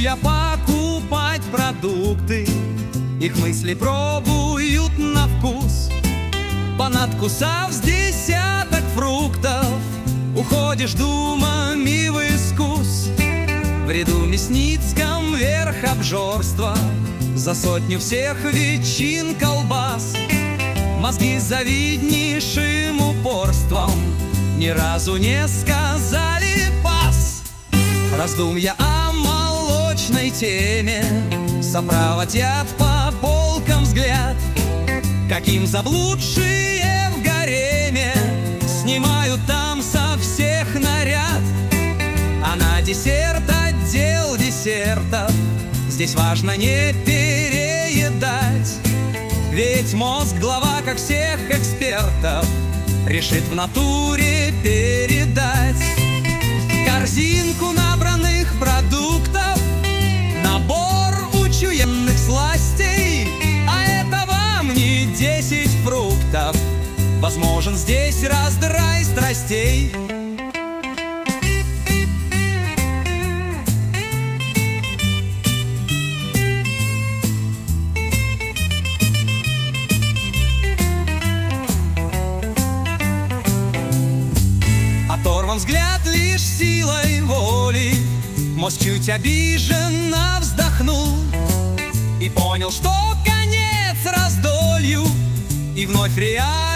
я покупать продукты, их мысли пробуют на вкус. Понадкусав с десяток фруктов, уходишь думами в искус. В ряду мясницком верх обжорства, за сотню всех ветчин колбас. Мозги с завиднейшим упорством ни разу не сказали пас. Раздумья о молочной теме сопроводят по полкам взгляд, каким заблудшие в гареме снимают там со всех наряд. А на десерт отдел десертов здесь важно не переедать, ведь мозг, глава, как всех экспертов, решит в натуре передать. Корзинку набранных продуктов, набор учуянных сластей, а это вам не 10 фруктов, возможен здесь раздрай страстей. Оторван взгляд лишь силой воли, мозг чуть обиженно вздохнул и понял, что конец раздолью, и вновь реально